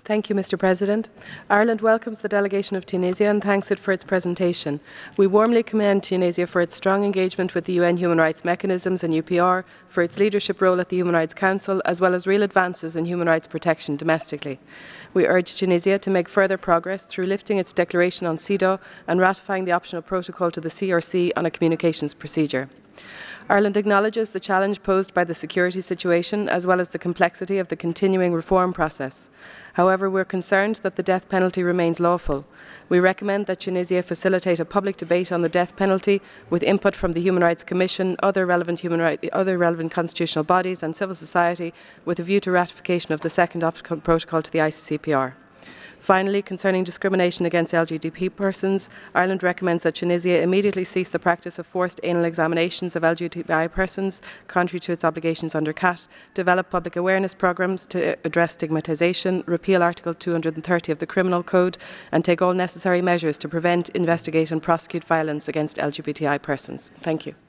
Thank you, Mr. President. Ireland welcomes the delegation of Tunisia and thanks it for its presentation. We warmly commend Tunisia for its strong engagement with the UN human rights mechanisms and UPR, for its leadership role at the Human Rights Council, as well as real advances in human rights protection domestically. We urge Tunisia to make further progress through lifting its declaration on CEDAW and ratifying the optional protocol to the CRC on a communications procedure. Ireland acknowledges the challenge posed by the security situation as well as the complexity of the continuing reform process. However, we are concerned that the death penalty remains lawful. We recommend that Tunisia facilitate a public debate on the death penalty with input from the Human Rights Commission, other relevant constitutional bodies and civil society with a view to ratification of the second optional protocol to the ICCPR. Finally, concerning discrimination against LGBT persons, Ireland recommends that Tunisia immediately cease the practice of forced anal examinations of LGBTI persons, contrary to its obligations under CAT, develop public awareness programmes to address stigmatisation, repeal Article 230 of the Criminal Code, and take all necessary measures to prevent, investigate and prosecute violence against LGBTI persons. Thank you.